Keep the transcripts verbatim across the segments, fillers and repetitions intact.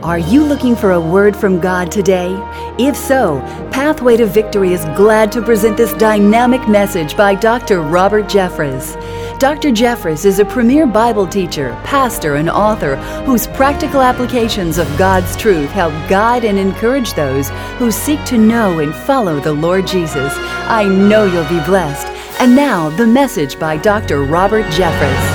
Are you looking for a word from God today? If so, Pathway to Victory is glad to present this dynamic message by Doctor Robert Jeffress. Doctor Jeffress is a premier Bible teacher, pastor, and author whose practical applications of God's truth help guide and encourage those who seek to know and follow the Lord Jesus. I know you'll be blessed. And now, the message by Doctor Robert Jeffress.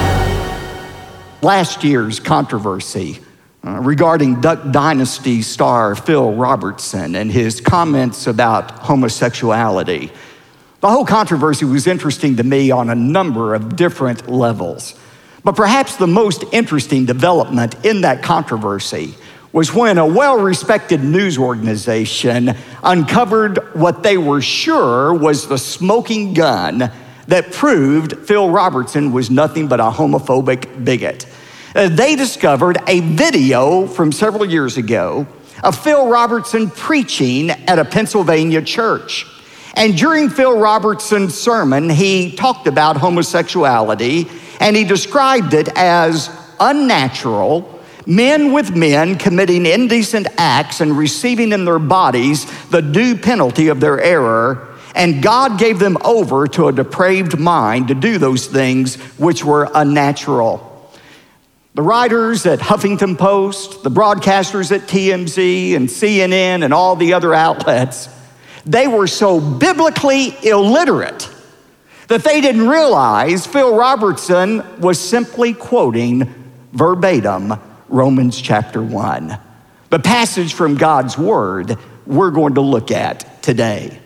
Last year's controversy uh, regarding Duck Dynasty star Phil Robertson and his comments about homosexuality. The whole controversy was interesting to me on a number of different levels. But perhaps the most interesting development in that controversy was when a well-respected news organization uncovered what they were sure was the smoking gun that proved Phil Robertson was nothing but a homophobic bigot. Uh, they discovered a video from several years ago of Phil Robertson preaching at a Pennsylvania church. And during Phil Robertson's sermon, he talked about homosexuality, and he described it as unnatural, men with men committing indecent acts and receiving in their bodies the due penalty of their error, and God gave them over to a depraved mind to do those things which were unnatural. The writers at Huffington Post, the broadcasters at T M Z and C N N and all the other outlets, they were so biblically illiterate that they didn't realize Phil Robertson was simply quoting verbatim Romans chapter one, the passage from God's word we're going to look at today.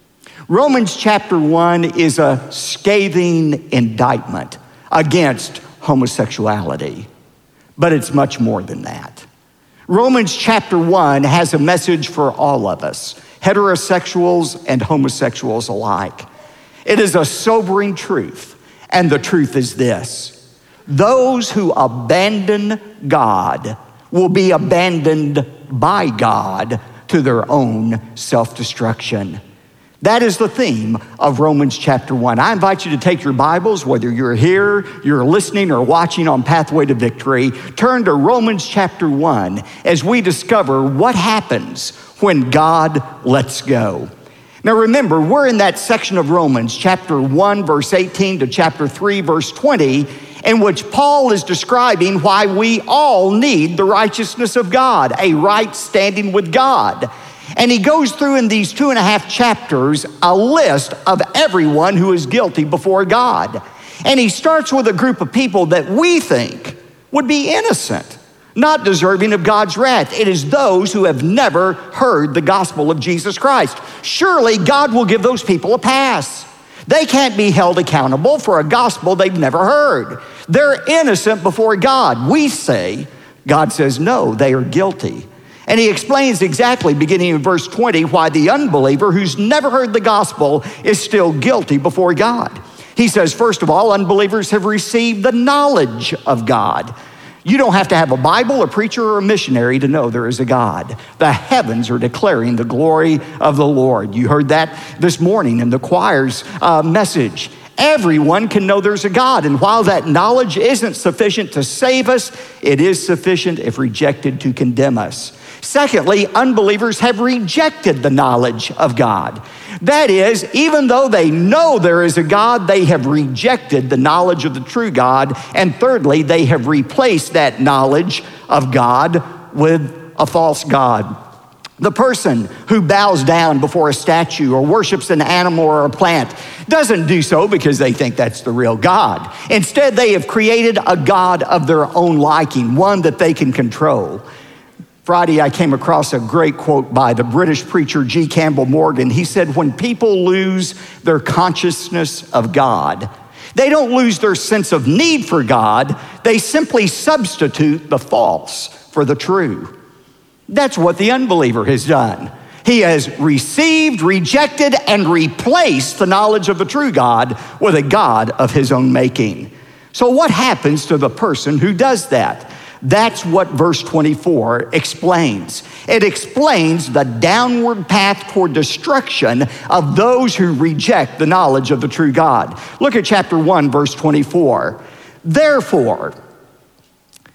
Romans chapter one is a scathing indictment against homosexuality, but it's much more than that. Romans chapter one has a message for all of us, heterosexuals and homosexuals alike. It is a sobering truth, and the truth is this: those who abandon God will be abandoned by God to their own self-destruction. That is the theme of Romans chapter one. I invite you to take your Bibles, whether you're here, you're listening, or watching on Pathway to Victory. Turn to Romans chapter one as we discover what happens when God lets go. Now remember, we're in that section of Romans, chapter one, verse eighteen to chapter three, verse twenty, in which Paul is describing why we all need the righteousness of God, a right standing with God. And he goes through in these two and a half chapters a list of everyone who is guilty before God. And he starts with a group of people that we think would be innocent, not deserving of God's wrath. It is those who have never heard the gospel of Jesus Christ. Surely God will give those people a pass. They can't be held accountable for a gospel they've never heard. They're innocent before God. We say, God says, no, they are guilty. And he explains exactly, beginning in verse twenty, why the unbeliever who's never heard the gospel is still guilty before God. He says, first of all, unbelievers have received the knowledge of God. You don't have to have a Bible, a preacher, or a missionary to know there is a God. The heavens are declaring the glory of the Lord. You heard that this morning in the choir's uh, message. Everyone can know there's a God, and while that knowledge isn't sufficient to save us, it is sufficient if rejected to condemn us. Secondly, unbelievers have rejected the knowledge of God. That is, even though they know there is a God, they have rejected the knowledge of the true God. And thirdly, they have replaced that knowledge of God with a false God. The person who bows down before a statue or worships an animal or a plant doesn't do so because they think that's the real God. Instead, they have created a God of their own liking, one that they can control. Friday, I came across a great quote by the British preacher G. Campbell Morgan. He said, when people lose their consciousness of God, they don't lose their sense of need for God. They simply substitute the false for the true. That's what the unbeliever has done. He has received, rejected, and replaced the knowledge of the true God with a God of his own making. So what happens to the person who does that? That's what verse twenty-four explains. It explains the downward path toward destruction of those who reject the knowledge of the true God. Look at chapter one, verse twenty-four. Therefore,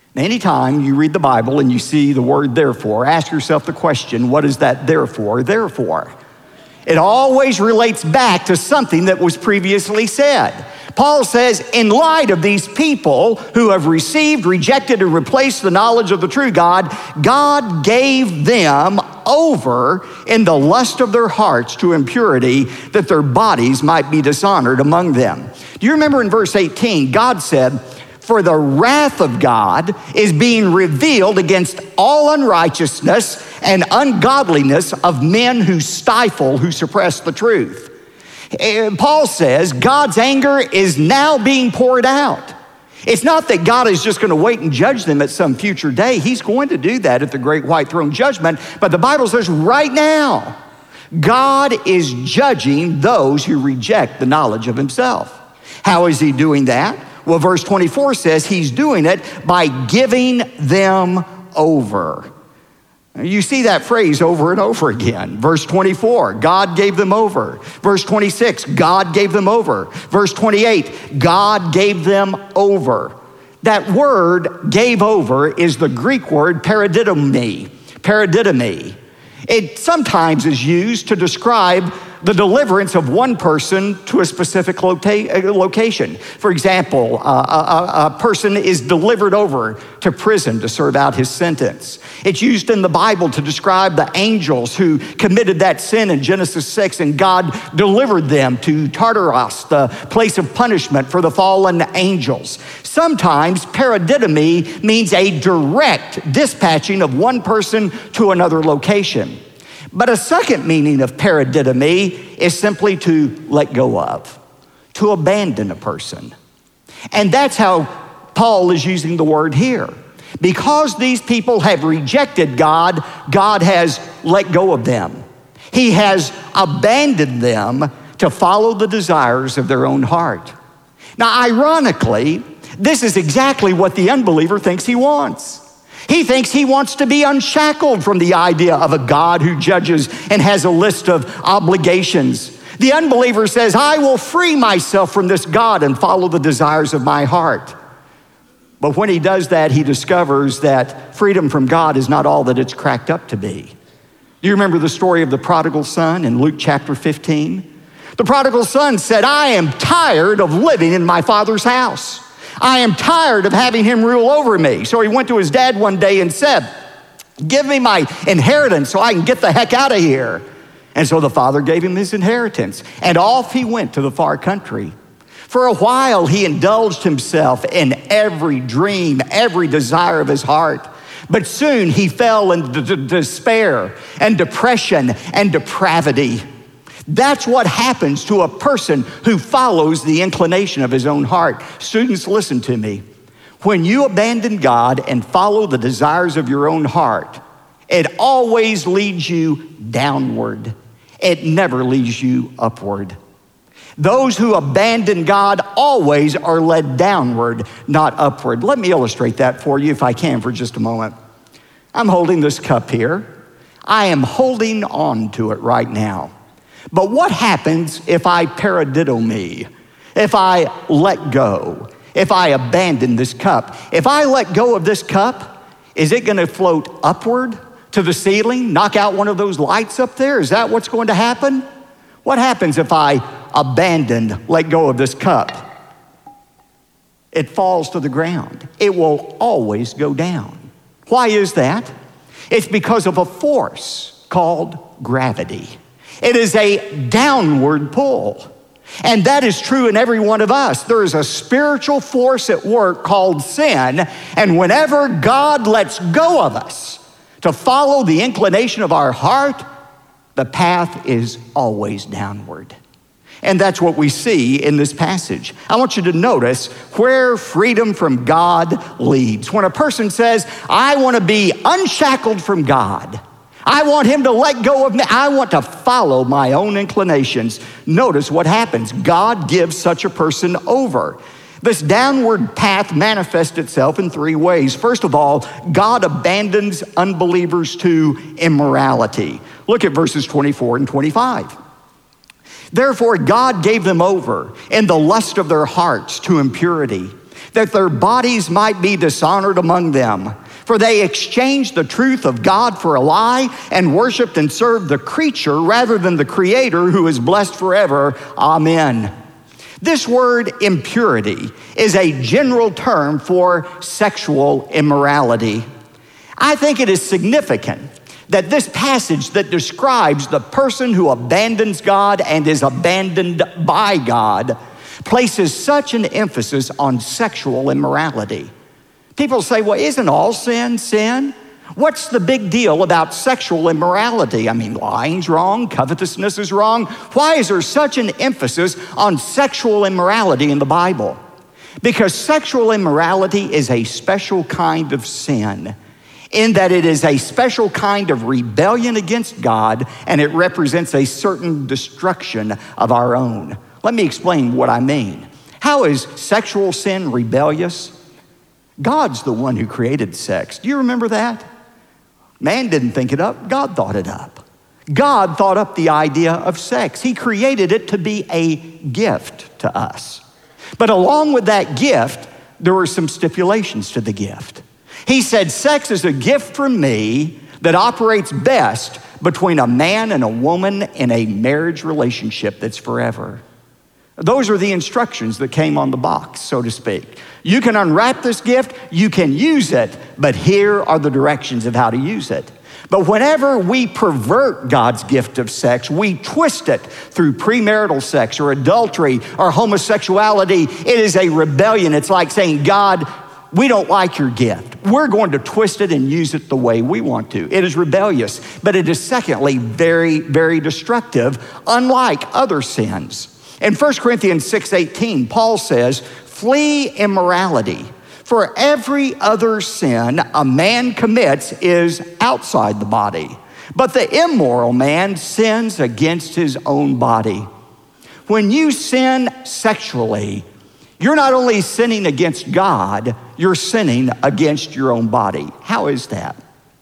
Anytime you read the Bible and you see the word therefore, ask yourself the question, what is that therefore there for? It always relates back to something that was previously said. Paul says, in light of these people who have received, rejected, and replaced the knowledge of the true God, God gave them over in the lust of their hearts to impurity, that their bodies might be dishonored among them. Do you remember in verse eighteen, God said, for the wrath of God is being revealed against all unrighteousness and ungodliness of men who stifle, who suppress the truth. And Paul says God's anger is now being poured out. It's not that God is just going to wait and judge them at some future day. He's going to do that at the great white throne judgment. But the Bible says right now, God is judging those who reject the knowledge of himself. How is he doing that? Well, verse twenty-four says he's doing it by giving them over. You see that phrase over and over again. Verse twenty-four, God gave them over. Verse twenty-six, God gave them over. Verse twenty-eight, God gave them over. That word gave over is the Greek word paradidomi. Paradidomi. It sometimes is used to describe the deliverance of one person to a specific lota- location. For example, uh, a, a person is delivered over to prison to serve out his sentence. It's used in the Bible to describe the angels who committed that sin in Genesis six, and God delivered them to Tartarus, the place of punishment for the fallen angels. Sometimes paradidomi means a direct dispatching of one person to another location. But a second meaning of paradidomi is simply to let go of, to abandon a person. And that's how Paul is using the word here. Because these people have rejected God, God has let go of them. He has abandoned them to follow the desires of their own heart. Now, ironically, this is exactly what the unbeliever thinks he wants. He thinks he wants to be unshackled from the idea of a God who judges and has a list of obligations. The unbeliever says, I will free myself from this God and follow the desires of my heart. But when he does that, he discovers that freedom from God is not all that it's cracked up to be. Do you remember the story of the prodigal son in Luke chapter fifteen? The prodigal son said, I am tired of living in my father's house. I am tired of having him rule over me. So he went to his dad one day and said, give me my inheritance so I can get the heck out of here. And so the father gave him his inheritance, and off he went to the far country. For a while, he indulged himself in every dream, every desire of his heart. But soon he fell into d- despair and depression and depravity. That's what happens to a person who follows the inclination of his own heart. Students, listen to me. When you abandon God and follow the desires of your own heart, it always leads you downward. It never leads you upward. Those who abandon God always are led downward, not upward. Let me illustrate that for you if I can for just a moment. I'm holding this cup here. I am holding on to it right now. But what happens if I paradidomi, if I let go, if I abandon this cup? If I let go of this cup, is it going to float upward to the ceiling, knock out one of those lights up there? Is that what's going to happen? What happens if I abandon, let go of this cup? It falls to the ground. It will always go down. Why is that? It's because of a force called gravity. It is a downward pull. And that is true in every one of us. There is a spiritual force at work called sin. And whenever God lets go of us to follow the inclination of our heart, the path is always downward. And that's what we see in this passage. I want you to notice where freedom from God leads. When a person says, I want to be unshackled from God, I want him to let go of me, I want to follow my own inclinations, notice what happens. God gives such a person over. This downward path manifests itself in three ways. First of all, God abandons unbelievers to immorality. Look at verses twenty-four and twenty-five. Therefore, God gave them over in the lust of their hearts to impurity, that their bodies might be dishonored among them. For they exchanged the truth of God for a lie and worshiped and served the creature rather than the Creator, who is blessed forever. Amen. This word impurity is a general term for sexual immorality. I think it is significant that this passage that describes the person who abandons God and is abandoned by God places such an emphasis on sexual immorality. People say, well, isn't all sin sin? What's the big deal about sexual immorality? I mean, lying's wrong, covetousness is wrong. Why is there such an emphasis on sexual immorality in the Bible? Because sexual immorality is a special kind of sin, in that it is a special kind of rebellion against God, and it represents a certain destruction of our own. Let me explain what I mean. How is sexual sin rebellious? God's the one who created sex. Do you remember that? Man didn't think it up, God thought it up. God thought up the idea of sex. He created it to be a gift to us. But along with that gift, there were some stipulations to the gift. He said, sex is a gift from me that operates best between a man and a woman in a marriage relationship that's forever. Those are the instructions that came on the box, so to speak. You can unwrap this gift, you can use it, but here are the directions of how to use it. But whenever we pervert God's gift of sex, we twist it through premarital sex or adultery or homosexuality. It is a rebellion. It's like saying, God, we don't like your gift. We're going to twist it and use it the way we want to. It is rebellious, but it is secondly very, very destructive, unlike other sins. In First Corinthians six eighteen, Paul says, flee immorality. For every other sin a man commits is outside the body, but the immoral man sins against his own body. When you sin sexually, you're not only sinning against God, you're sinning against your own body. How is that?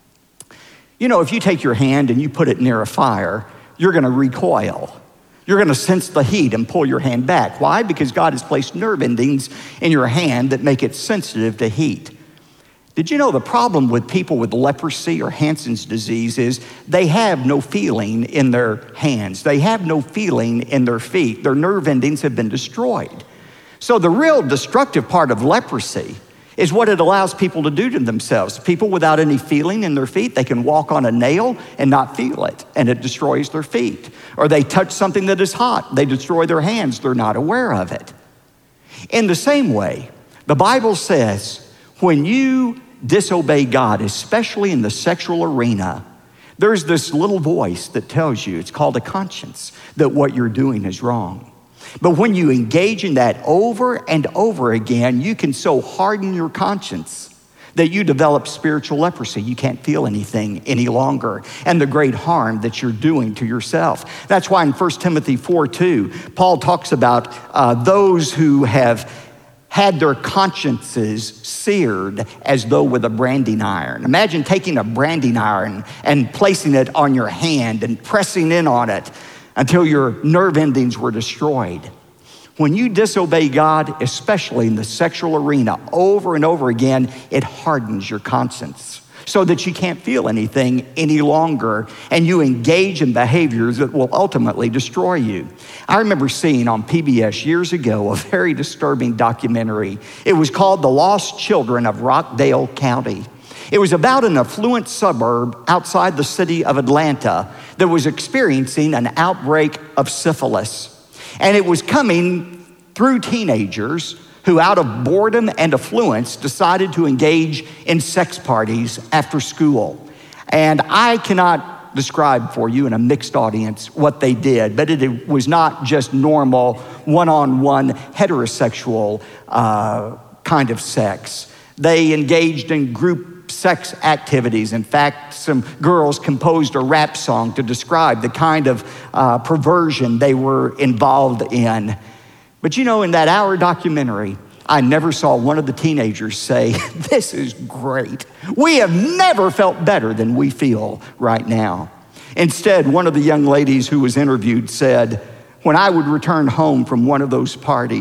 You know, if you take your hand and you put it near a fire, you're going to recoil. You're going to sense the heat and pull your hand back. Why? Because God has placed nerve endings in your hand that make it sensitive to heat. Did you know the problem with people with leprosy or Hansen's disease is they have no feeling in their hands. They have no feeling in their feet. Their nerve endings have been destroyed. So the real destructive part of leprosy is what it allows people to do to themselves. People without any feeling in their feet, they can walk on a nail and not feel it, and it destroys their feet. Or they touch something that is hot, they destroy their hands, they're not aware of it. In the same way, the Bible says, when you disobey God, especially in the sexual arena, there's this little voice that tells you, it's called a conscience, that what you're doing is wrong. But when you engage in that over and over again, you can so harden your conscience that you develop spiritual leprosy. You can't feel anything any longer, and the great harm that you're doing to yourself. That's why in First Timothy four two, Paul talks about uh, those who have had their consciences seared as though with a branding iron. Imagine taking a branding iron and placing it on your hand and pressing in on it until your nerve endings were destroyed. When you disobey God, especially in the sexual arena, over and over again, it hardens your conscience so that you can't feel anything any longer, and you engage in behaviors that will ultimately destroy you. I remember seeing on P B S years ago a very disturbing documentary. It was called The Lost Children of Rockdale County. It was about an affluent suburb outside the city of Atlanta that was experiencing an outbreak of syphilis. And it was coming through teenagers who, out of boredom and affluence, decided to engage in sex parties after school. And I cannot describe for you in a mixed audience what they did, but it was not just normal one-on-one heterosexual uh, kind of sex. They engaged in group sex activities. In fact, some girls composed a rap song to describe the kind of uh, perversion they were involved in. But you know, in that hour documentary, I never saw one of the teenagers say, "This is great. We have never felt better than we feel right now." Instead, one of the young ladies who was interviewed said, "When I would return home from one of those parties,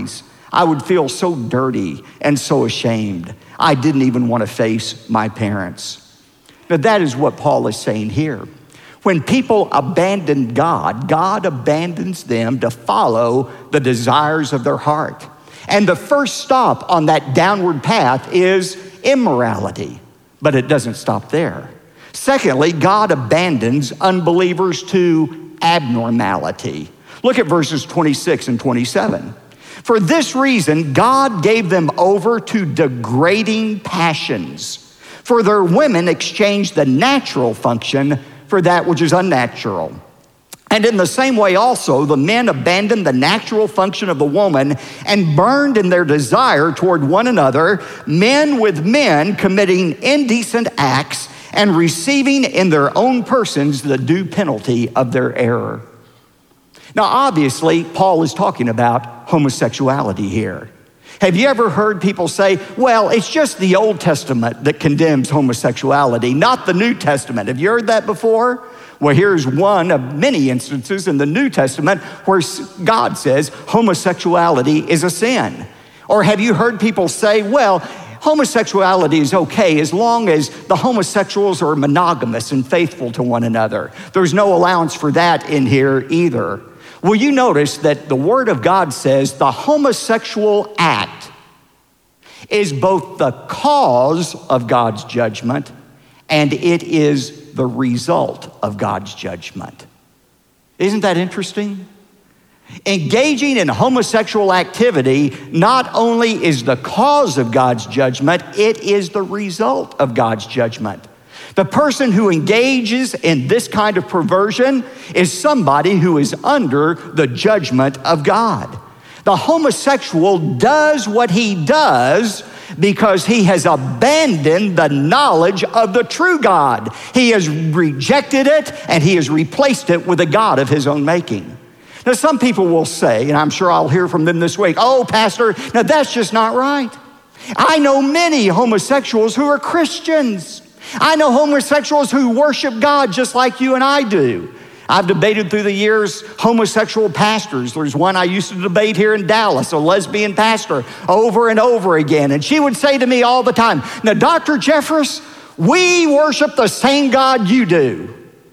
I would feel so dirty and so ashamed. I didn't even want to face my parents. Now that is what Paul is saying here. When people abandon God, God abandons them to follow the desires of their heart. And the first stop on that downward path is immorality, but it doesn't stop there. Secondly, God abandons unbelievers to abnormality. Look at verses twenty-six and twenty-seven. For this reason, God gave them over to degrading passions. For their women exchanged the natural function for that which is unnatural. And in the same way also, the men abandoned the natural function of the woman and burned in their desire toward one another, men with men committing indecent acts and receiving in their own persons the due penalty of their error. Now, obviously, Paul is talking about homosexuality here. Have you ever heard people say, well, it's just the Old Testament that condemns homosexuality, not the New Testament? Have you heard that before? Well, here's one of many instances in the New Testament where God says homosexuality is a sin. Or have you heard people say, well, homosexuality is okay as long as the homosexuals are monogamous and faithful to one another. There's no allowance for that in here either. Well, you notice that the Word of God says the homosexual act is both the cause of God's judgment and it is the result of God's judgment. Isn't that interesting? Engaging in homosexual activity not only is the cause of God's judgment, it is the result of God's judgment. The person who engages in this kind of perversion is somebody who is under the judgment of God. The homosexual does what he does because he has abandoned the knowledge of the true God. He has rejected it and he has replaced it with a God of his own making. Now, some people will say, and I'm sure I'll hear from them this week, oh, Pastor, now that's just not right. I know many homosexuals who are Christians. I know homosexuals who worship God just like you and I do. I've debated through the years homosexual pastors. There's one I used to debate here in Dallas, a lesbian pastor, over and over again. And she would say to me all the time, now, Doctor Jeffress, we worship the same God you do.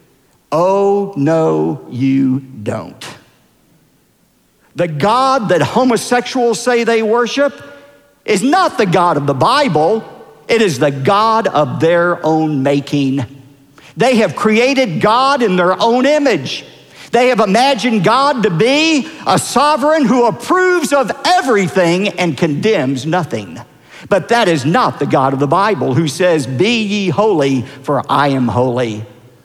Oh, no, you don't. The God that homosexuals say they worship is not the God of the Bible. It is the God of their own making. They have created God in their own image. They have imagined God to be a sovereign who approves of everything and condemns nothing. But that is not the God of the Bible, who says, be ye holy, for I am holy.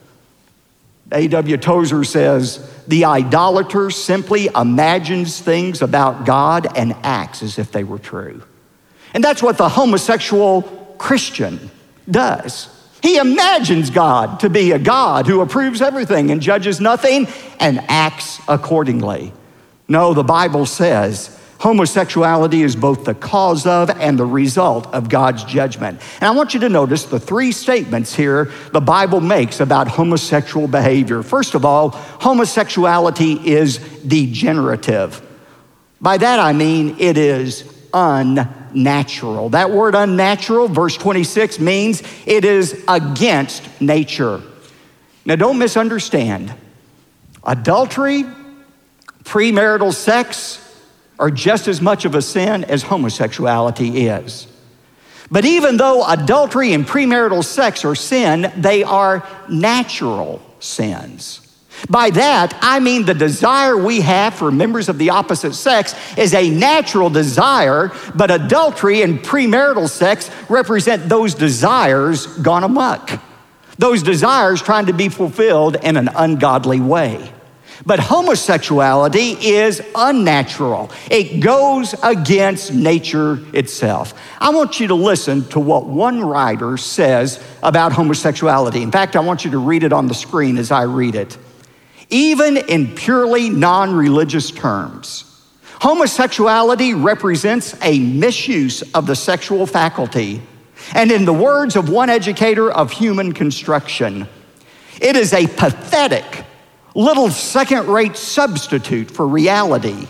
A W Tozer says, the idolater simply imagines things about God and acts as if they were true. And that's what the homosexual Christian does. He imagines God to be a God who approves everything and judges nothing and acts accordingly. No, the Bible says homosexuality is both the cause of and the result of God's judgment. And I want you to notice the three statements here the Bible makes about homosexual behavior. First of all, homosexuality is degenerative. By that I mean it is unnatural. That word unnatural, verse twenty-six, means it is against nature. Now don't misunderstand. Adultery, premarital sex are just as much of a sin as homosexuality is. But even though adultery and premarital sex are sin, they are natural sins. By that, I mean the desire we have for members of the opposite sex is a natural desire, but adultery and premarital sex represent those desires gone amok. Those desires trying to be fulfilled in an ungodly way. But homosexuality is unnatural. It goes against nature itself. I want you to listen to what one writer says about homosexuality. In fact, I want you to read it on the screen as I read it. Even in purely non-religious terms, homosexuality represents a misuse of the sexual faculty. And in the words of one educator of human construction, it is a pathetic, little second-rate substitute for reality,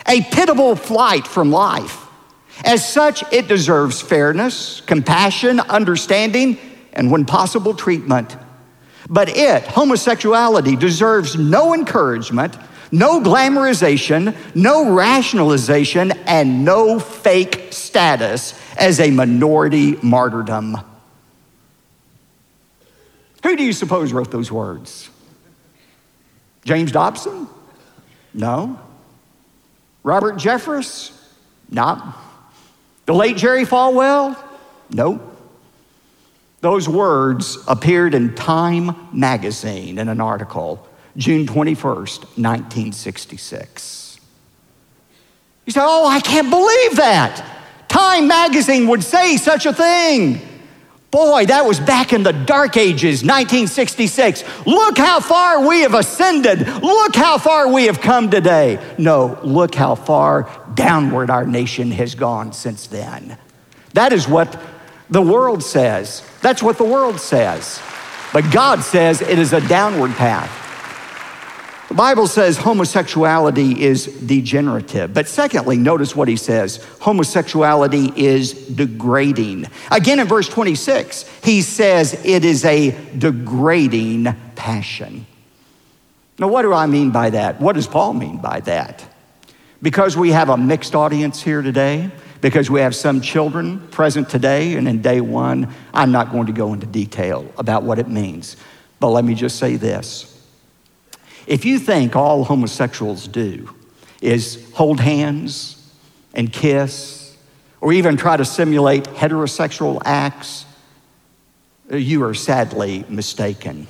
a pitiable flight from life. As such, it deserves fairness, compassion, understanding, and when possible, treatment. But it, homosexuality, deserves no encouragement, no glamorization, no rationalization, and no fake status as a minority martyrdom. Who do you suppose wrote those words? James Dobson? No. Robert Jeffress? No. The late Jerry Falwell? No. Those words appeared in Time magazine in an article, June twenty-first, nineteen sixty-six. You say, oh, I can't believe that. Time magazine would say such a thing. Boy, that was back in the dark ages, nineteen sixty-six. Look how far we have ascended. Look how far we have come today. No, look how far downward our nation has gone since then. That is what the world says. That's what the world says. But God says it is a downward path. The Bible says homosexuality is degenerative. But secondly, notice what he says. Homosexuality is degrading. Again, in verse twenty-six, he says it is a degrading passion. Now, what do I mean by that? What does Paul mean by that? Because we have a mixed audience here today, because we have some children present today and in day one, I'm not going to go into detail about what it means. But let me just say this. If you think all homosexuals do is hold hands and kiss, or even try to simulate heterosexual acts, you are sadly mistaken.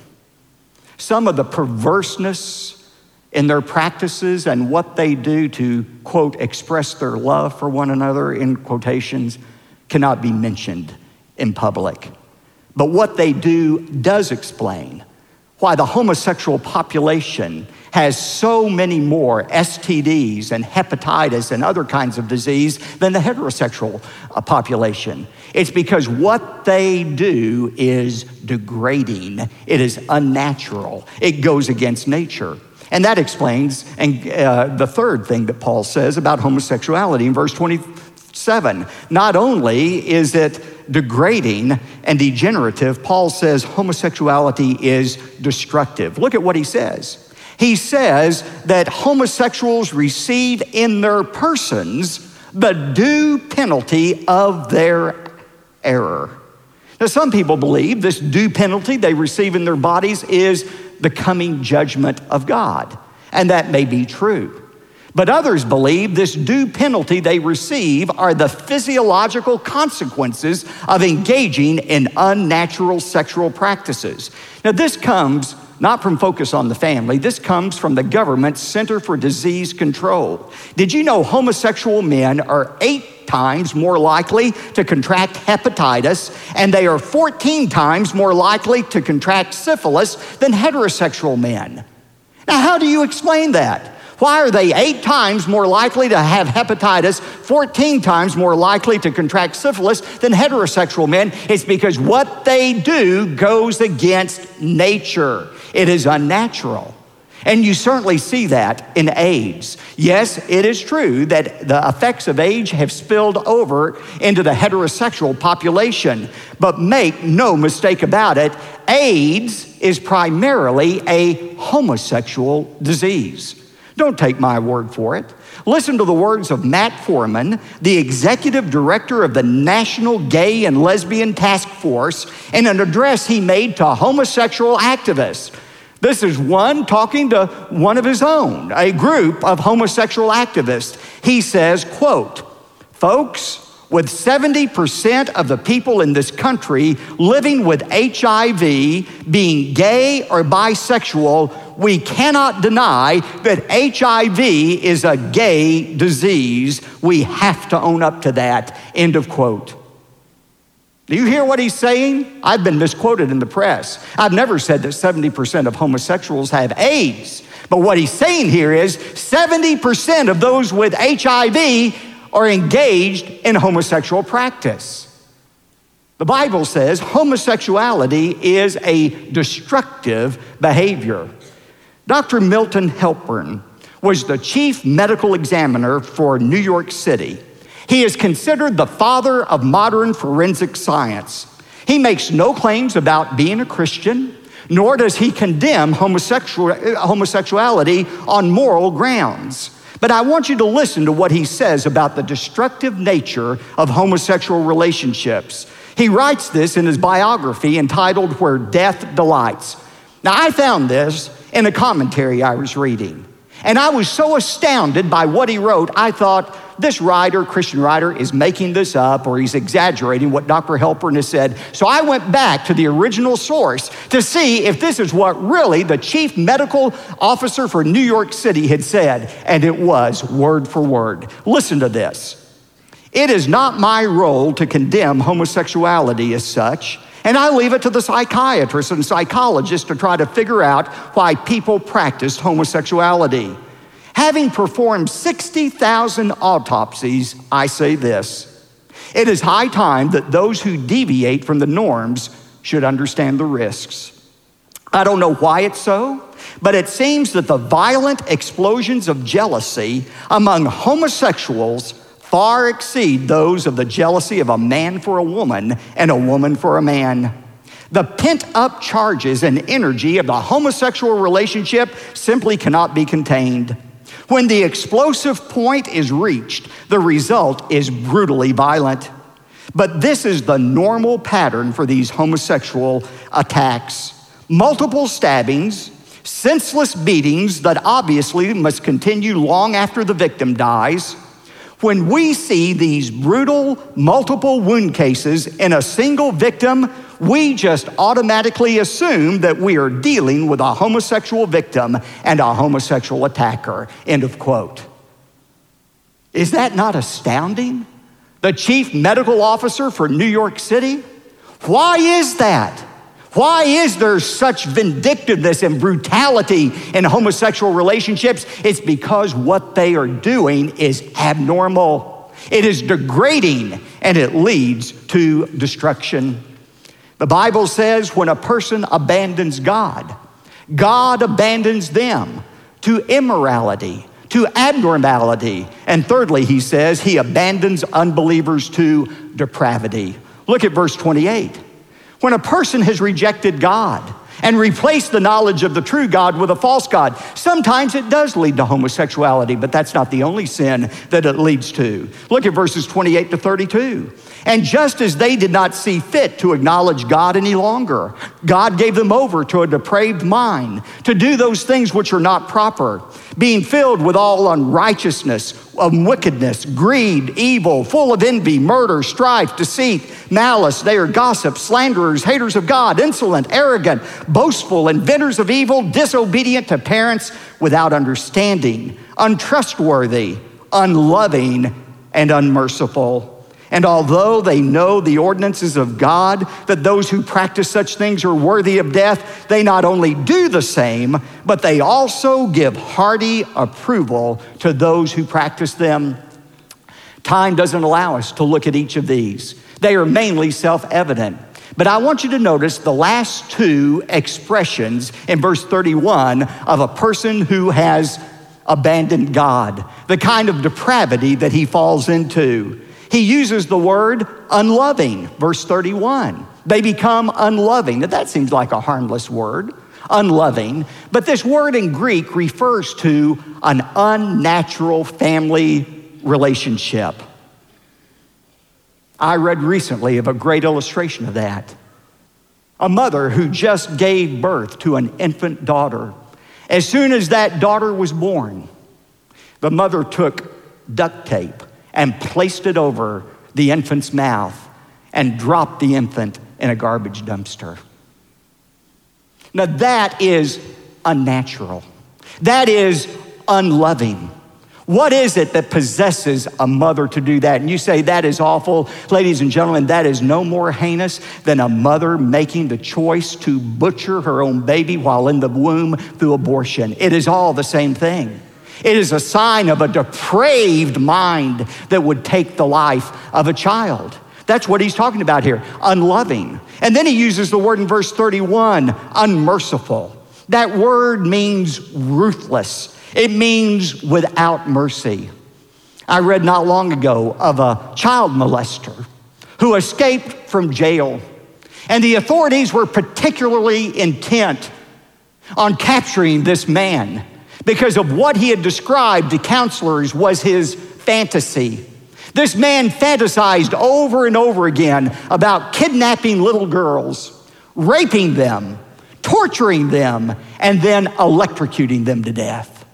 Some of the perverseness in their practices and what they do to, quote, express their love for one another, in quotations, cannot be mentioned in public. But what they do does explain why the homosexual population has so many more S T Ds and hepatitis and other kinds of disease than the heterosexual population. It's because what they do is degrading. It is unnatural. It goes against nature. And that explains and uh, the third thing that Paul says about homosexuality in verse twenty-seven. Not only is it degrading and degenerative, Paul says homosexuality is destructive. Look at what he says. He says that homosexuals receive in their persons the due penalty of their error. Now, some people believe this due penalty they receive in their bodies is the coming judgment of God, and that may be true. But others believe this due penalty they receive are the physiological consequences of engaging in unnatural sexual practices. Now, this comes not from Focus on the Family. This comes from the government's Center for Disease Control. Did you know homosexual men are eight times more likely to contract hepatitis, and they are fourteen times more likely to contract syphilis than heterosexual men? Now, how do you explain that? Why are they eight times more likely to have hepatitis, fourteen times more likely to contract syphilis than heterosexual men? It's because what they do goes against nature. It is unnatural. And you certainly see that in AIDS. Yes, it is true that the effects of age have spilled over into the heterosexual population. But make no mistake about it, AIDS is primarily a homosexual disease. Don't take my word for it. Listen to the words of Matt Foreman, the executive director of the National Gay and Lesbian Task Force, in an address he made to homosexual activists. This is one talking to one of his own, a group of homosexual activists. He says, quote, "Folks, with seventy percent of the people in this country living with H I V, being gay or bisexual, we cannot deny that H I V is a gay disease. We have to own up to that," end of quote. Do you hear what he's saying? I've been misquoted in the press. I've never said that seventy percent of homosexuals have AIDS. But what he's saying here is seventy percent of those with H I V are engaged in homosexual practice. The Bible says homosexuality is a destructive behavior. Doctor Milton Helpern was the chief medical examiner for New York City. He is considered the father of modern forensic science. He makes no claims about being a Christian, nor does he condemn homosexual, homosexuality on moral grounds. But I want you to listen to what he says about the destructive nature of homosexual relationships. He writes this in his biography entitled Where Death Delights. Now, I found this in a commentary I was reading, and I was so astounded by what he wrote, I thought, this writer, Christian writer, is making this up, or he's exaggerating what Doctor Halpern has said. So I went back to the original source to see if this is what really the chief medical officer for New York City had said, and it was word for word. Listen to this. It is not my role to condemn homosexuality as such, and I leave it to the psychiatrists and psychologists to try to figure out why people practice homosexuality. Having performed sixty thousand autopsies, I say this: it is high time that those who deviate from the norms should understand the risks. I don't know why it's so, but it seems that the violent explosions of jealousy among homosexuals far exceed those of the jealousy of a man for a woman and a woman for a man. The pent-up charges and energy of the homosexual relationship simply cannot be contained. When the explosive point is reached, the result is brutally violent. But this is the normal pattern for these homosexual attacks. Multiple stabbings, senseless beatings that obviously must continue long after the victim dies. When we see these brutal, multiple wound cases in a single victim, we just automatically assume that we are dealing with a homosexual victim and a homosexual attacker, end of quote. Is that not astounding? The chief medical officer for New York City? Why is that? Why is there such vindictiveness and brutality in homosexual relationships? It's because what they are doing is abnormal. It is degrading, and it leads to destruction. The Bible says when a person abandons God, God abandons them to immorality, to abnormality. And thirdly, he says he abandons unbelievers to depravity. Look at verse twenty-eight. When a person has rejected God and replaced the knowledge of the true God with a false God, sometimes it does lead to homosexuality, but that's not the only sin that it leads to. Look at verses twenty-eight to thirty-two. And just as they did not see fit to acknowledge God any longer, God gave them over to a depraved mind to do those things which are not proper, being filled with all unrighteousness, of wickedness, greed, evil, full of envy, murder, strife, deceit, malice. They are gossips, slanderers, haters of God, insolent, arrogant, boastful, inventors of evil, disobedient to parents, without understanding, untrustworthy, unloving, and unmerciful. And although they know the ordinances of God, that those who practice such things are worthy of death, they not only do the same, but they also give hearty approval to those who practice them. Time doesn't allow us to look at each of these. They are mainly self-evident. But I want you to notice the last two expressions in verse thirty-one of a person who has abandoned God, the kind of depravity that he falls into. He uses the word unloving, verse thirty-one. They become unloving. Now that seems like a harmless word, unloving. But this word in Greek refers to an unnatural family relationship. I read recently of a great illustration of that. A mother who just gave birth to an infant daughter. As soon as that daughter was born, the mother took duct tape and placed it over the infant's mouth and dropped the infant in a garbage dumpster. Now that is unnatural. That is unloving. What is it that possesses a mother to do that? And you say that is awful. Ladies and gentlemen, that is no more heinous than a mother making the choice to butcher her own baby while in the womb through abortion. It is all the same thing. It is a sign of a depraved mind that would take the life of a child. That's what he's talking about here, unloving. And then he uses the word in verse thirty-one, unmerciful. That word means ruthless. It means without mercy. I read not long ago of a child molester who escaped from jail, and the authorities were particularly intent on capturing this man because of what he had described to counselors was his fantasy. This man fantasized over and over again about kidnapping little girls, raping them, torturing them, and then electrocuting them to death.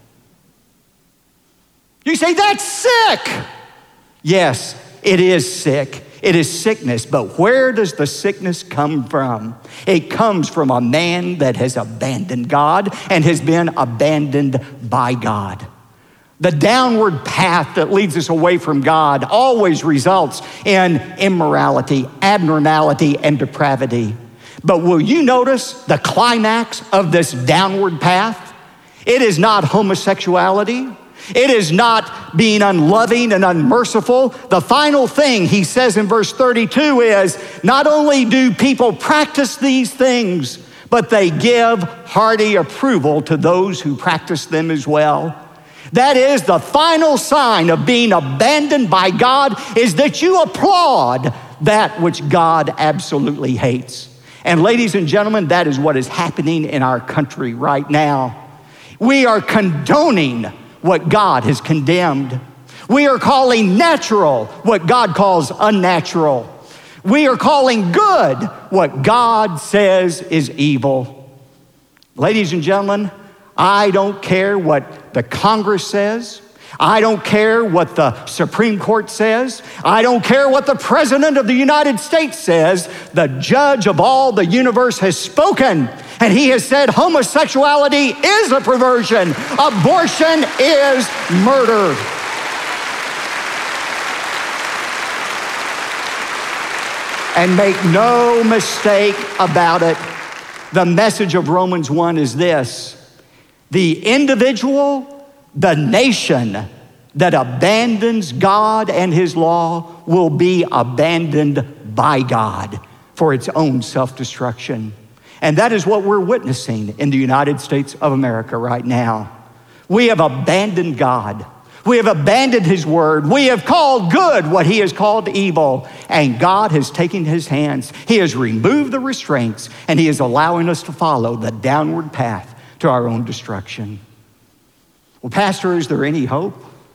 You say, that's sick. Yes, it is sick. It is sickness, but where does the sickness come from? It comes from a man that has abandoned God and has been abandoned by God. The downward path that leads us away from God always results in immorality, abnormality, and depravity. But will you notice the climax of this downward path? It is not homosexuality. It is not being unloving and unmerciful. The final thing he says in verse thirty-two is, not only do people practice these things, but they give hearty approval to those who practice them as well. That is the final sign of being abandoned by God, is that you applaud that which God absolutely hates. And ladies and gentlemen, that is what is happening in our country right now. We are condoning what God has condemned. We are calling natural what God calls unnatural. We are calling good what God says is evil. Ladies and gentlemen, I don't care what the Congress says. I don't care what the Supreme Court says. I don't care what the President of the United States says. The judge of all the universe has spoken, and he has said homosexuality is a perversion. Abortion is murder. And make no mistake about it, the message of Romans one is this: the individual, the nation that abandons God and his law will be abandoned by God for its own self-destruction. And that is what we're witnessing in the United States of America right now. We have abandoned God. We have abandoned his word. We have called good what he has called evil. And God has taken his hands. He has removed the restraints, and he is allowing us to follow the downward path to our own destruction. Well, Pastor, is there any hope?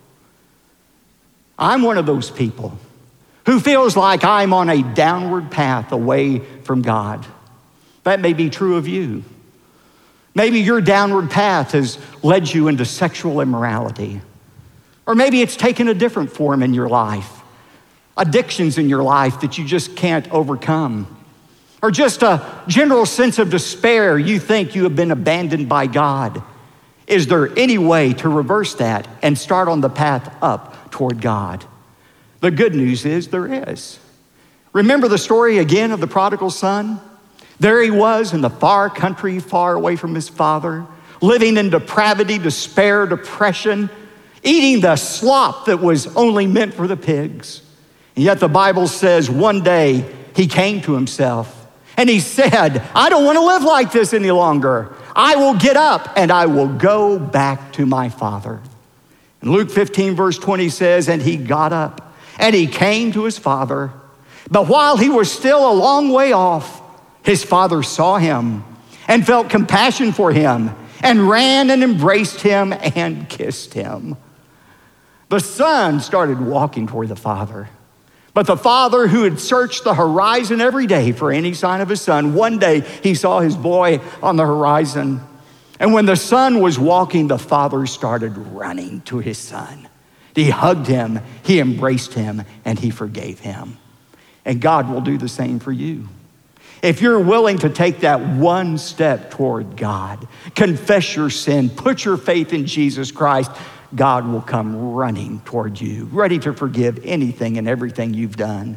I'm one of those people who feels like I'm on a downward path away from God. That may be true of you. Maybe your downward path has led you into sexual immorality. Or maybe it's taken a different form in your life. Addictions in your life that you just can't overcome. Or just a general sense of despair. You think you have been abandoned by God. Is there any way to reverse that and start on the path up toward God? The good news is there is. Remember the story again of the prodigal son? There he was in the far country, far away from his father, living in depravity, despair, depression, eating the slop that was only meant for the pigs. And yet the Bible says one day he came to himself and he said, I don't want to live like this any longer. I will get up and I will go back to my father. And Luke fifteen verse twenty says, and he got up and he came to his father. But while he was still a long way off, his father saw him and felt compassion for him and ran and embraced him and kissed him. The son started walking toward the father. But the father, who had searched the horizon every day for any sign of his son, one day he saw his boy on the horizon. And when the son was walking, the father started running to his son. He hugged him, he embraced him, and he forgave him. And God will do the same for you. If you're willing to take that one step toward God, confess your sin, put your faith in Jesus Christ, God will come running toward you, ready to forgive anything and everything you've done.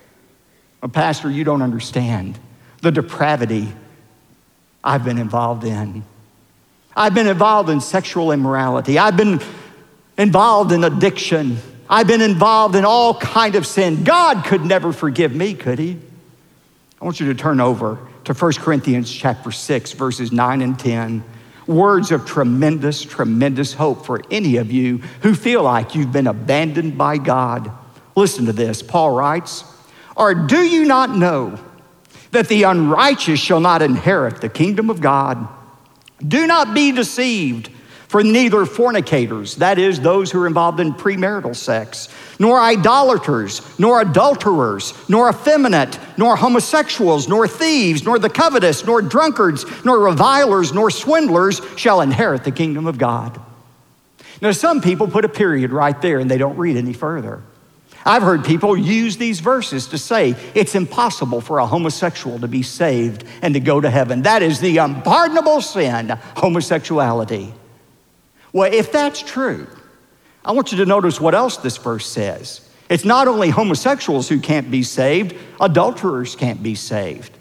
Well, Pastor, you don't understand the depravity I've been involved in. I've been involved in sexual immorality. I've been involved in addiction. I've been involved in all kind of sin. God could never forgive me, could he? I want you to turn over to to First Corinthians chapter six, verses nine and ten. Words of tremendous, tremendous hope for any of you who feel like you've been abandoned by God. Listen to this. Paul writes, "Or do you not know that the unrighteous shall not inherit the kingdom of God? Do not be deceived, for neither fornicators," that is, those who are involved in premarital sex, "nor idolaters, nor adulterers, nor effeminate, nor homosexuals, nor thieves, nor the covetous, nor drunkards, nor revilers, nor swindlers shall inherit the kingdom of God." Now, some people put a period right there and they don't read any further. I've heard people use these verses to say it's impossible for a homosexual to be saved and to go to heaven. That is the unpardonable sin, homosexuality. Well, if that's true, I want you to notice what else this verse says. It's not only homosexuals who can't be saved, adulterers can't be saved.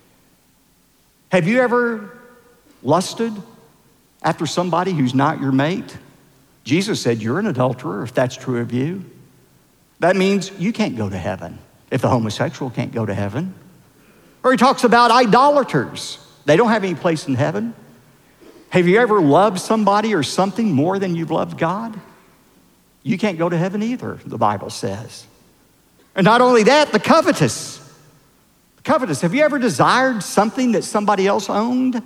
Have you ever lusted after somebody who's not your mate? Jesus said you're an adulterer if that's true of you. That means you can't go to heaven if the homosexual can't go to heaven. Or he talks about idolaters. They don't have any place in heaven. Have you ever loved somebody or something more than you've loved God? You can't go to heaven either, the Bible says. And not only that, the covetous. The covetous, have you ever desired something that somebody else owned?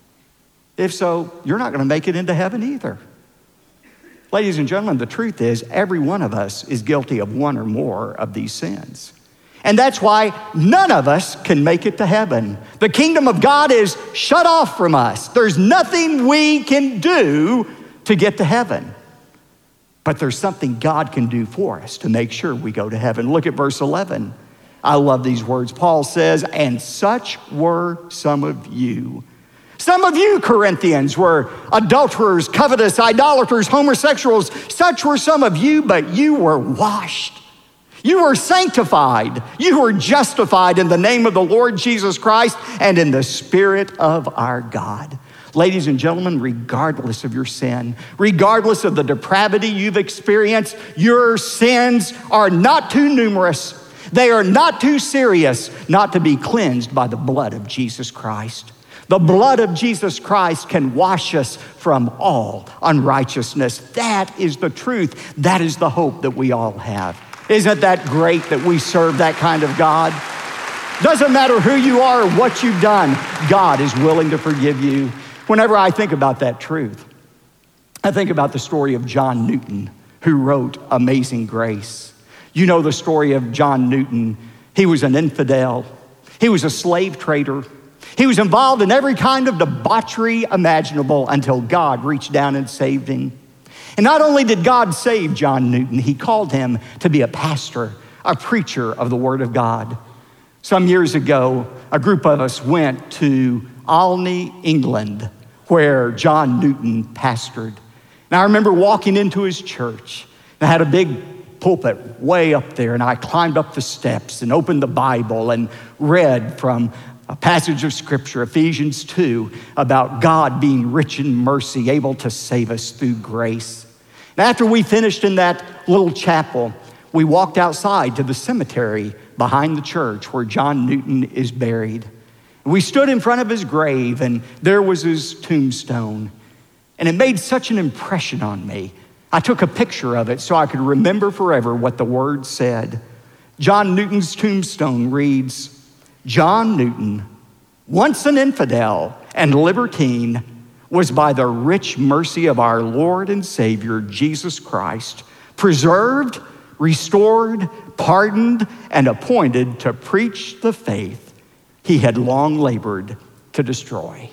If so, you're not going to make it into heaven either. Ladies and gentlemen, the truth is every one of us is guilty of one or more of these sins. And that's why none of us can make it to heaven. The kingdom of God is shut off from us. There's nothing we can do to get to heaven. But there's something God can do for us to make sure we go to heaven. Look at verse eleven. I love these words. Paul says, "And such were some of you." Some of you, Corinthians, were adulterers, covetous, idolaters, homosexuals. Such were some of you, but you were washed. You were sanctified. You were justified in the name of the Lord Jesus Christ and in the Spirit of our God. Ladies and gentlemen, regardless of your sin, regardless of the depravity you've experienced, your sins are not too numerous. They are not too serious not to be cleansed by the blood of Jesus Christ. The blood of Jesus Christ can wash us from all unrighteousness. That is the truth. That is the hope that we all have. Isn't that great that we serve that kind of God? Doesn't matter who you are or what you've done, God is willing to forgive you. Whenever I think about that truth, I think about the story of John Newton, who wrote Amazing Grace. You know the story of John Newton. He was an infidel. He was a slave trader. He was involved in every kind of debauchery imaginable until God reached down and saved him. And not only did God save John Newton, he called him to be a pastor, a preacher of the Word of God. Some years ago, a group of us went to Olney, England, where John Newton pastored. And I remember walking into his church. And I had a big pulpit way up there, and I climbed up the steps and opened the Bible and read from a passage of Scripture, Ephesians two, about God being rich in mercy, able to save us through grace. And after we finished in that little chapel, we walked outside to the cemetery behind the church where John Newton is buried. We stood in front of his grave, and there was his tombstone. And it made such an impression on me. I took a picture of it so I could remember forever what the words said. John Newton's tombstone reads, "John Newton, once an infidel and libertine, was by the rich mercy of our Lord and Savior, Jesus Christ, preserved, restored, pardoned, and appointed to preach the faith he had long labored to destroy."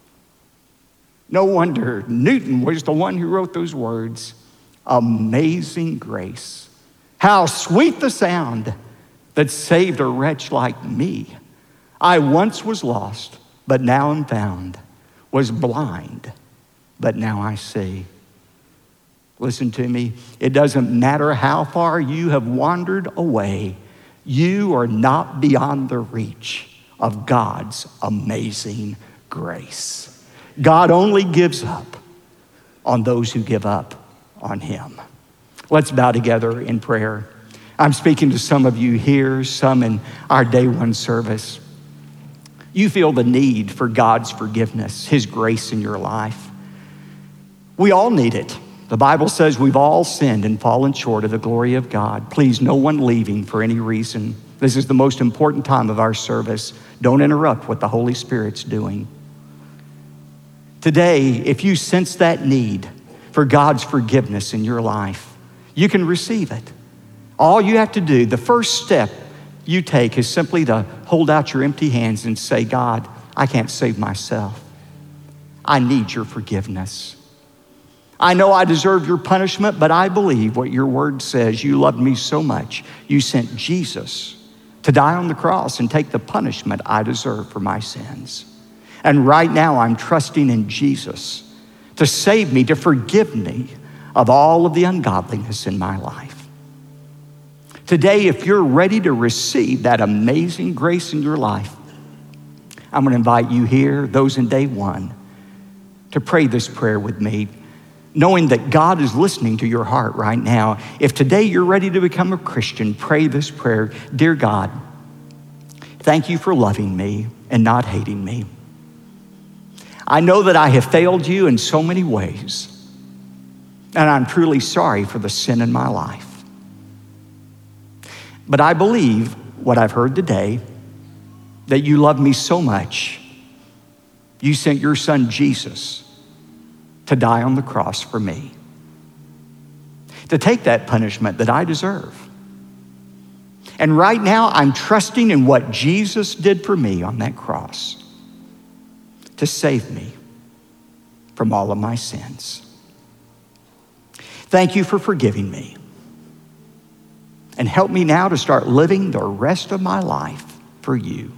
No wonder Newton was the one who wrote those words. Amazing grace. How sweet the sound that saved a wretch like me. I once was lost, but now am found. Was blind, but now I see. Listen to me. It doesn't matter how far you have wandered away. You are not beyond the reach of God's amazing grace. God only gives up on those who give up on him. Let's bow together in prayer. I'm speaking to some of you here, some in our day one service. You feel the need for God's forgiveness, his grace in your life. We all need it. The Bible says we've all sinned and fallen short of the glory of God. Please, no one leaving for any reason. This is the most important time of our service. Don't interrupt what the Holy Spirit's doing. Today, if you sense that need for God's forgiveness in your life, you can receive it. All you have to do, the first step you take is simply to hold out your empty hands and say, God, I can't save myself. I need your forgiveness. I know I deserve your punishment, but I believe what your word says. You loved me so much, you sent Jesus to die on the cross and take the punishment I deserve for my sins. And right now I'm trusting in Jesus to save me, to forgive me of all of the ungodliness in my life. Today, if you're ready to receive that amazing grace in your life, I'm going to invite you here, those in day one, to pray this prayer with me, knowing that God is listening to your heart right now. If today you're ready to become a Christian, pray this prayer. Dear God, thank you for loving me and not hating me. I know that I have failed you in so many ways, and I'm truly sorry for the sin in my life. But I believe what I've heard today, that you love me so much, you sent your son Jesus to die on the cross for me, to take that punishment that I deserve. And right now, I'm trusting in what Jesus did for me on that cross to save me from all of my sins. Thank you for forgiving me. And help me now to start living the rest of my life for you.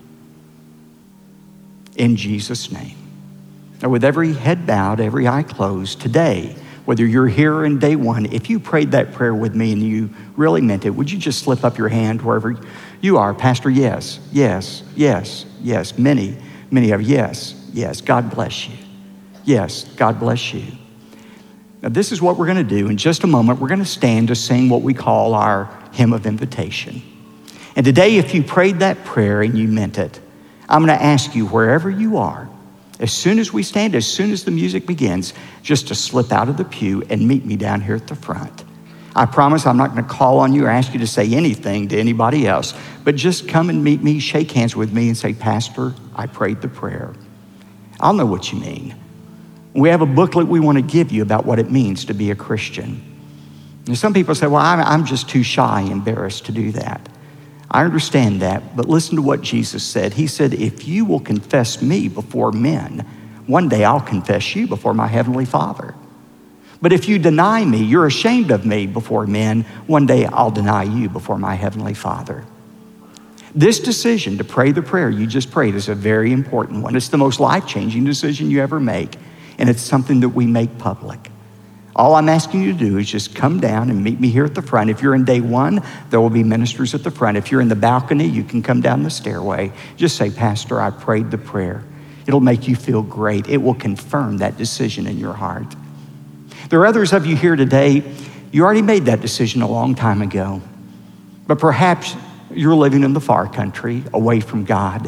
In Jesus' name. Now, with every head bowed, every eye closed, today, whether you're here in day one, if you prayed that prayer with me and you really meant it, would you just slip up your hand wherever you are? Pastor, yes, yes, yes, yes. Many, many of you, yes, yes. God bless you. Yes, God bless you. Now, this is what we're going to do. In just a moment, we're going to stand to sing what we call our hymn of invitation. And today, if you prayed that prayer and you meant it, I'm going to ask you, wherever you are, as soon as we stand, as soon as the music begins, just to slip out of the pew and meet me down here at the front. I promise I'm not going to call on you or ask you to say anything to anybody else, but just come and meet me, shake hands with me and say, Pastor, I prayed the prayer. I'll know what you mean. We have a booklet we want to give you about what it means to be a Christian. And some people say, well, I'm, I'm just too shy, embarrassed to do that. I understand that, but listen to what Jesus said. He said, if you will confess me before men, one day I'll confess you before my heavenly Father. But if you deny me, you're ashamed of me before men, one day I'll deny you before my heavenly Father. This decision to pray the prayer you just prayed is a very important one. It's the most life-changing decision you ever make, and it's something that we make public. All I'm asking you to do is just come down and meet me here at the front. If you're in day one, there will be ministers at the front. If you're in the balcony, you can come down the stairway. Just say, Pastor, I prayed the prayer. It'll make you feel great. It will confirm that decision in your heart. There are others of you here today, you already made that decision a long time ago. But perhaps you're living in the far country, away from God.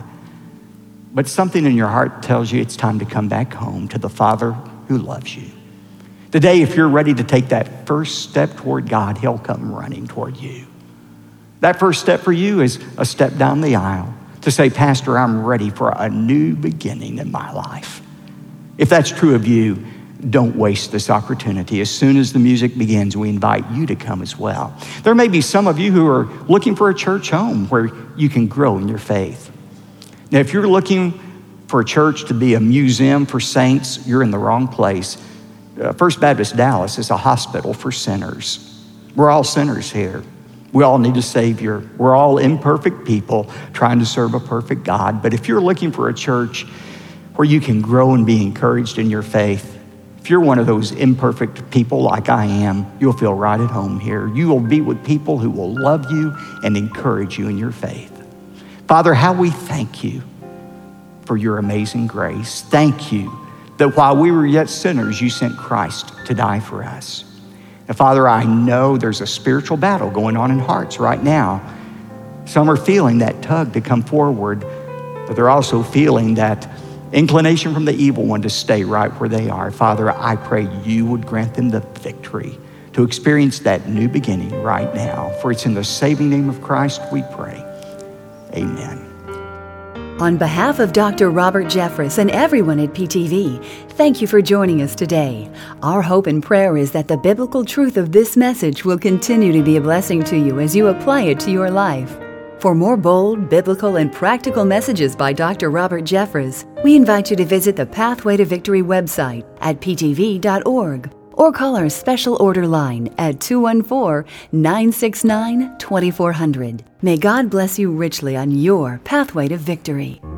But something in your heart tells you it's time to come back home to the Father who loves you. Today, if you're ready to take that first step toward God, he'll come running toward you. That first step for you is a step down the aisle to say, Pastor, I'm ready for a new beginning in my life. If that's true of you, don't waste this opportunity. As soon as the music begins, we invite you to come as well. There may be some of you who are looking for a church home where you can grow in your faith. Now, if you're looking for a church to be a museum for saints, you're in the wrong place. Uh, First Baptist Dallas is a hospital for sinners. We're all sinners here. We all need a Savior. We're all imperfect people trying to serve a perfect God. But if you're looking for a church where you can grow and be encouraged in your faith, if you're one of those imperfect people like I am, you'll feel right at home here. You will be with people who will love you and encourage you in your faith. Father, how we thank you for your amazing grace. Thank you that while we were yet sinners, you sent Christ to die for us. And Father, I know there's a spiritual battle going on in hearts right now. Some are feeling that tug to come forward, but they're also feeling that inclination from the evil one to stay right where they are. Father, I pray you would grant them the victory to experience that new beginning right now. For it's in the saving name of Christ we pray. Amen. On behalf of Doctor Robert Jeffress and everyone at P T V, thank you for joining us today. Our hope and prayer is that the biblical truth of this message will continue to be a blessing to you as you apply it to your life. For more bold, biblical, and practical messages by Doctor Robert Jeffress, we invite you to visit the Pathway to Victory website at p t v dot org or call our special order line at two one four, nine six nine, two four zero zero. May God bless you richly on your pathway to victory.